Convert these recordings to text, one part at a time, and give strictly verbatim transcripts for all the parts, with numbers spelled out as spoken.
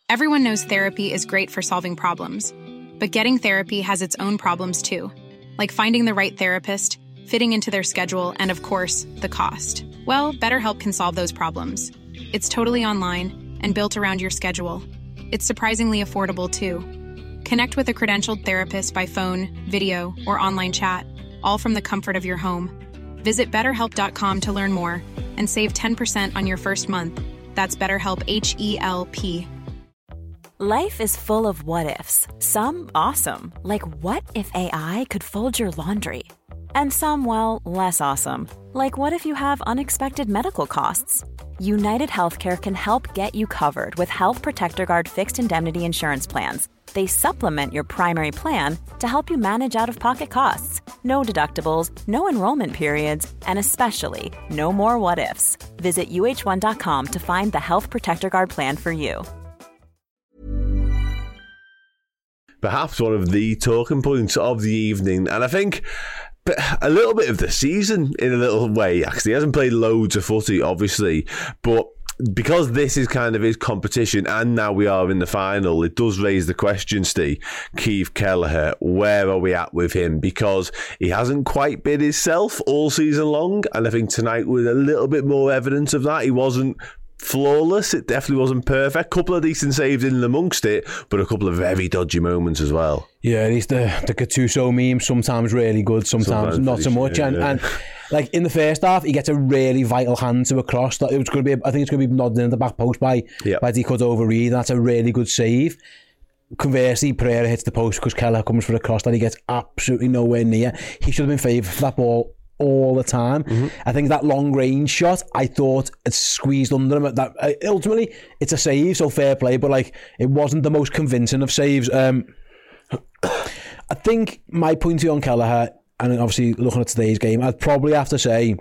Everyone knows therapy is great for solving problems, but getting therapy has its own problems too, like finding the right therapist, fitting into their schedule, and of course, the cost. Well, BetterHelp can solve those problems. It's totally online and built around your schedule. It's surprisingly affordable too. Connect with a credentialed therapist by phone, video, or online chat, all from the comfort of your home. Visit better help dot com to learn more and save ten percent on your first month. That's BetterHelp, H E L P. Life is full of what-ifs. Some awesome, like what if A I could fold your laundry? And some, well, less awesome, like what if you have unexpected medical costs? United Healthcare can help get you covered with Health Protector Guard fixed indemnity insurance plans. They supplement your primary plan to help you manage out-of-pocket costs. No deductibles, no enrollment periods, and especially no more what-ifs. Visit U H one dot com to find the Health Protector Guard plan for you. Perhaps one of the talking points of the evening, and I think a little bit of the season in a little way, actually. He hasn't played loads of footy, obviously, but because this is kind of his competition and now we are in the final, it does raise the question, Steve, Keith Kelleher, where are we at with him? Because he hasn't quite been himself all season long, and I think tonight was a little bit more evidence of that. He wasn't flawless, it definitely wasn't perfect. Couple of decent saves in and amongst it, but a couple of very dodgy moments as well. Yeah, he's the the Gattuso meme, sometimes really good, sometimes, sometimes not so much. Yeah, and, yeah. and like in the first half, he gets a really vital hand to a cross that it was going to be. I think it's going to be nodded in the back post by yep. by Decode over Reed. That's a really good save. Conversely, Pereira hits the post because Kelleher comes for a cross that he gets absolutely nowhere near. He should have been favoured for that ball all the time. Mm-hmm. I think that long range shot, I thought it squeezed under him. That uh, ultimately, it's a save, so fair play, but like it wasn't the most convincing of saves. Um, I think my point of view on Kelleher, and obviously looking at today's game, I'd probably have to say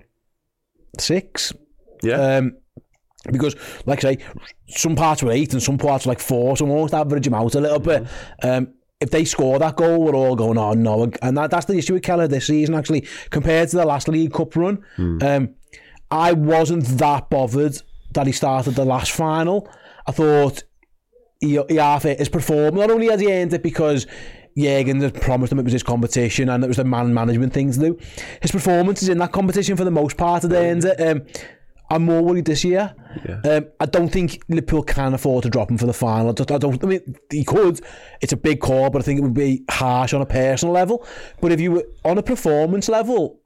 six. Yeah. Um, because, like I say, some parts were eight and some parts were like four, so I'm almost average him out a little mm-hmm. bit. Um, if they score that goal, we're all going, oh no. And that, that's the issue with Kelleher this season, actually, compared to the last League Cup run. Mm. Um, I wasn't that bothered that he started the last final. I thought he, he half it his performance. Not only has he earned it because Jürgen had promised him it was his competition and it was the man management thing to do, his performances in that competition for the most part had earned it. Um, I'm more worried this year. Yeah. Um, I don't think Liverpool can afford to drop him for the final. I don't, I don't. I mean, he could. It's a big call, but I think it would be harsh on a personal level. But if you were on a performance level,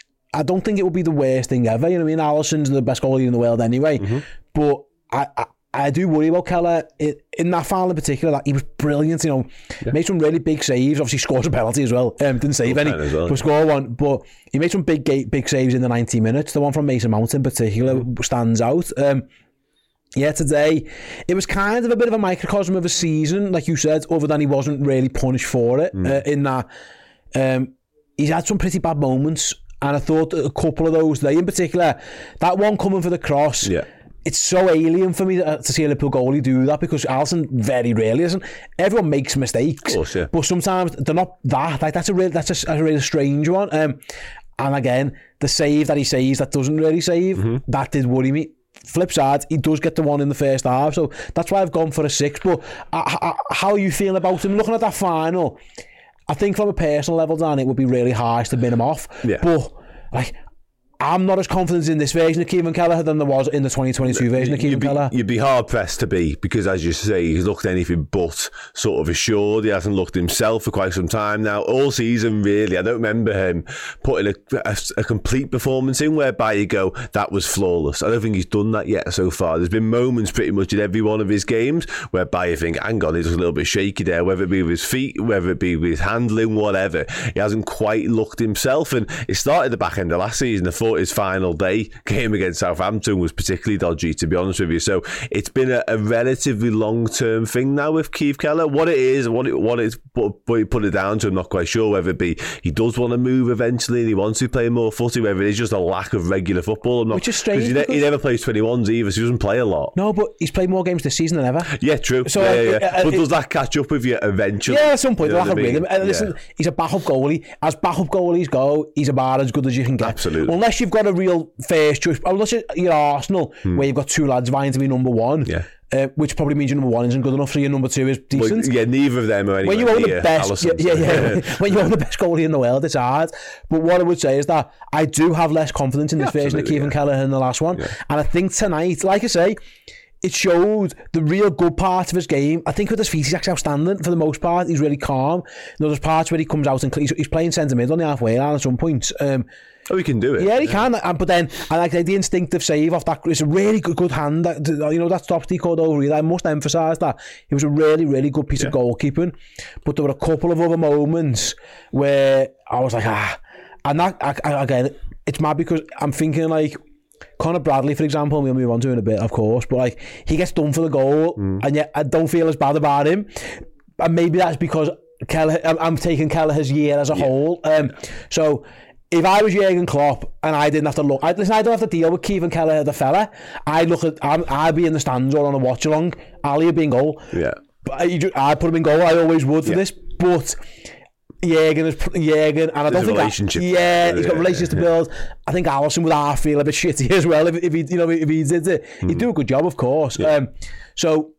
I don't think it would be the worst thing ever. You know what I mean? Alisson's the best goalie in the world anyway. Mm-hmm. But I, I, I do worry about Kelleher in, in that final in particular. That he was brilliant. You know, yeah. made some really big saves. Obviously, scored a penalty as well. Um, didn't save any, well, but scored one. But he made some big big saves in the ninety minutes. The one from Mason Mount in particular mm-hmm. stands out. Um, yeah, today it was kind of a bit of a microcosm of a season, like you said. Other than he wasn't really punished for it. Mm. Uh, in that, um, he's had some pretty bad moments, and I thought a couple of those today, in particular, that one coming for the cross. Yeah. It's so alien for me to, to see a Liverpool goalie do that because Alisson very rarely isn't. Everyone makes mistakes, of course, yeah. but sometimes they're not that. Like that's a real, that's a, a really strange one. Um, and again, the save that he saves that doesn't really save, mm-hmm. that did worry me. Flip side, he does get the one in the first half, so that's why I've gone for a six. But uh, uh, how are you feeling about him? Looking at that final, I think from a personal level, Dan, it would be really harsh to bin him off. Yeah. But like, I'm not as confident in this version of Kevin Kelleher than there was in the twenty twenty-two version of Kevin Kelleher. You'd be hard pressed to be, because as you say, he's looked anything but sort of assured. He hasn't looked himself for quite some time now. All season, really. I don't remember him putting a, a, a complete performance in whereby you go, that was flawless. I don't think he's done that yet so far. There's been moments pretty much in every one of his games whereby you think, hang on, he's a little bit shaky there, whether it be with his feet, whether it be with his handling, whatever. He hasn't quite looked himself, and it started the back end of last season. I thought his final day game against Southampton was particularly dodgy, to be honest with you. So it's been a, a relatively long-term thing now with Keith Kelleher. What it is, what it what it's what you put it down to, I'm not quite sure. Whether it be he does want to move eventually and he wants to play more footy, whether it is just a lack of regular football. I'm not, Which is strange. He, ne- he never plays twenty-ones either, so he doesn't play a lot. No, but he's played more games this season than ever. Yeah, true. So, yeah, yeah, yeah. Uh, but it, does that catch up with you eventually? Yeah, at some point, they'll have a rhythm. And listen, yeah. he's a backup goalie. As backup goalies go, he's about as good as you can get. Absolutely. Unless you've got a real first choice, unless you're Arsenal, hmm. where you've got two lads vying to be number one. Yeah. uh, which probably means your number one isn't good enough, so your number two is decent. Well, yeah, neither of them are anywhere when you own near the best, yeah, yeah, yeah. When you own the best goalie in the world, it's hard. But what I would say is that I do have less confidence in this yeah, version of Kevin yeah. Kelleher than the last one, yeah. and I think tonight, like I say, it showed the real good part of his game. I think with his feet, he's actually outstanding for the most part. He's really calm. You know, there's parts where he comes out and he's, he's playing centre mid on the halfway line at some points. Um, Oh, he can do it. Yeah, he yeah. can. But then, I like the instinctive save off that. It's a really good, good hand. That, you know, that stops he called over. I must emphasise that it was a really, really good piece yeah. of goalkeeping. But there were a couple of other moments where I was like, ah, and that I, again, it's mad because I'm thinking like Conor Bradley, for example. We'll move on to in a bit, of course. But like, he gets done for the goal, mm. and yet I don't feel as bad about him. And maybe that's because Kelleher, I'm, I'm taking Kelleher's year as a yeah. whole. Um, so. If I was Jurgen Klopp and I didn't have to look, I'd, listen, I don't have to deal with Kevin Kelleher, the fella. I'd look at, I'm, I'd be in the stands or on a watch along. Ali would be in goal. Yeah. But I, I'd put him in goal. I always would for yeah. this. But Jurgen is Jurgen, and I don't There's think a relationship. I, yeah, he's got yeah, relationships to build. I think Alisson would half feel a bit shitty as well if, if he, you know, if he did it. Mm. He'd do a good job, of course. Yeah. Um, so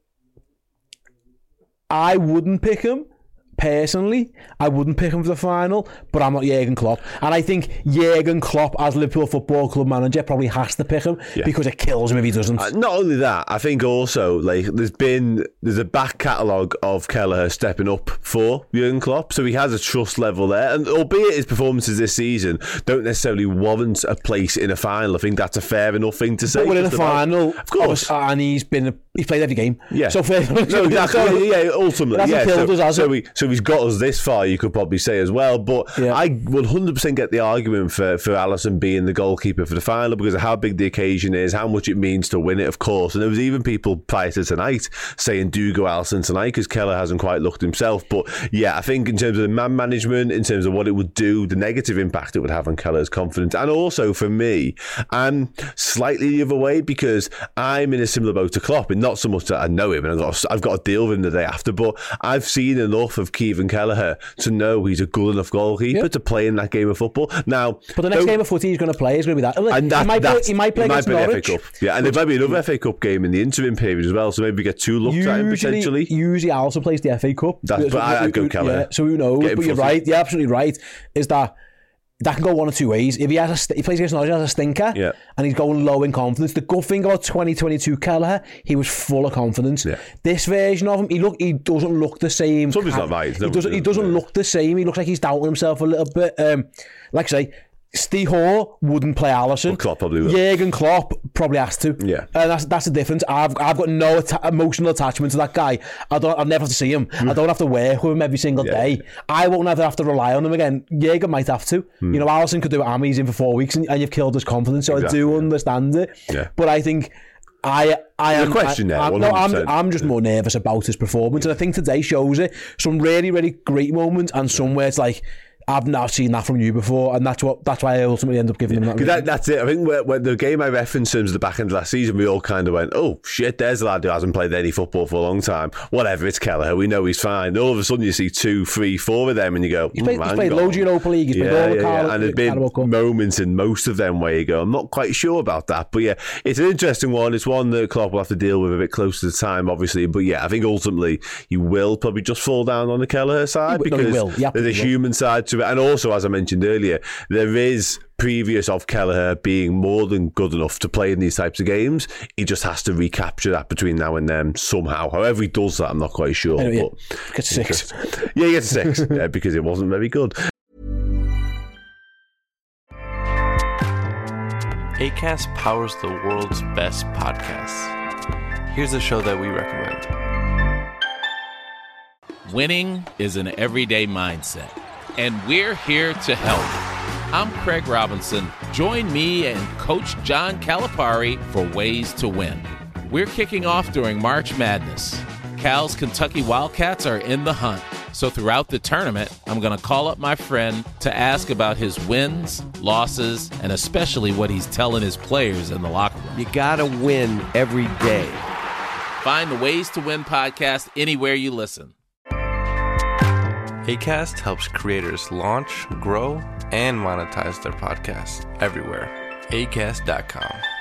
I wouldn't pick him. Personally, I wouldn't pick him for the final, but I'm not Jurgen Klopp. And I think Jurgen Klopp, as Liverpool Football Club manager, probably has to pick him yeah. because it kills him if he doesn't. Uh, not only that, I think also like there's been there's a back catalogue of Kelleher stepping up for Jurgen Klopp, so he has a trust level there. And albeit his performances this season don't necessarily warrant a place in a final, I think that's a fair enough thing to say. But we're in a final, of course, and he's been he's played every game. Yeah, so fair. No, exactly. Yeah, ultimately, yeah. So, us, us, so we so he's got us this far, you could probably say as well. But yeah. I one hundred percent get the argument for, for Alisson being the goalkeeper for the final because of how big the occasion is, how much it means to win it, of course. And there was even people prior to tonight saying, do go Alisson tonight because Kelleher hasn't quite looked himself. But yeah, I think in terms of the man management, in terms of what it would do, the negative impact it would have on Kelleher's confidence. And also for me, I'm slightly the other way because I'm in a similar boat to Klopp, and not so much that I know him and I've got, I've got to deal with him the day after, but I've seen enough of Kevin Kelleher to know he's a good enough goalkeeper yep. to play in that game of football. Now, but the next game of footy he's going to play is going to be that. And that, he might play, he might play it against might Norwich. F A Cup. Yeah, and there might be another F A Cup game in the interim period as well, so maybe we get two looks at him potentially. Usually also plays the F A Cup. That's, but I, I'd go Kelleher. Yeah, so who knows? But you're footy. right. You're absolutely right. Is that that can go one or two ways. If he has a st- he plays against Norwich as a stinker, yeah. and he's going low in confidence. The good thing about twenty twenty-two Kelleher, he was full of confidence. Yeah. This version of him, he look he doesn't look the same. Something's not right. He doesn't. He doesn't yeah. look the same. He looks like he's doubting himself a little bit. Um, like I say, Steve Hoare wouldn't play Alisson. Well, Klopp probably will. Jurgen Klopp probably has to. Yeah, and that's that's the difference. I've I've got no atta- emotional attachment to that guy. I don't. I'll never have to see him. Mm. I don't have to work with him every single yeah. day. I won't ever have to rely on him again. Jurgen might have to. Mm. You know, Alisson could do it. I'm he's in for four weeks, and, and you've killed his confidence. So exactly, I do yeah. understand it. Yeah. But I think. I, I am. The question there. I, I'm, no, I'm, I'm just more nervous about his performance, and I think today shows it. Some really, really great moments, and somewhere it's like. I've not seen that from you before, and that's what that's why I ultimately end up giving him that. that that's it. I think when, when the game I referenced in terms of the back end of last season, we all kind of went, "Oh shit, there's a lad who hasn't played any football for a long time. Whatever, it's Kelleher. We know he's fine." And all of a sudden, you see two, three, four of them, and you go, "He's played, mm, he's played loads of Europa League. He's yeah, played all the yeah, Carl- yeah. And there's been moments in most of them where you go, "I'm not quite sure about that." But yeah, it's an interesting one. It's one that Klopp will have to deal with a bit closer to the time, obviously. But yeah, I think ultimately he will probably just fall down on the Kelleher side he, because no, he will. Yep, there's a will. human side to it, and also as I mentioned earlier, there is previous of Kelleher being more than good enough to play in these types of games. He just has to recapture that between now and then somehow. However he does that, I'm not quite sure. Anyway, but yeah. Get six. Yeah, he gets six yeah, because it wasn't very good. Acast powers the world's best podcasts. Here's a show that we recommend. Winning is an everyday mindset, and we're here to help. I'm Craig Robinson. Join me and Coach John Calipari for Ways to Win. We're kicking off during March Madness. Cal's Kentucky Wildcats are in the hunt. So throughout the tournament, I'm going to call up my friend to ask about his wins, losses, and especially what he's telling his players in the locker room. You got to win every day. Find the Ways to Win podcast anywhere you listen. Acast helps creators launch, grow, and monetize their podcasts everywhere. Acast dot com.